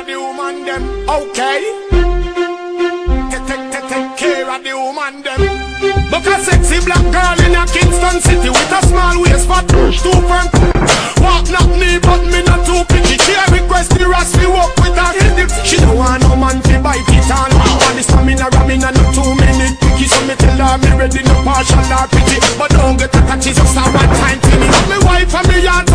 the woman them. Okay. Take care of the woman them. Look a sexy black girl in a Kingston city with a small waist for 2 front. Walk not me but me not too picky. She a request the rest me walk with her head. She don't want no man to bite it all. Want the stamina ramming and not 2 minute picky. So me tell her me ready no partial or pity. But don't get attached just a one time to me. Me wife and me yard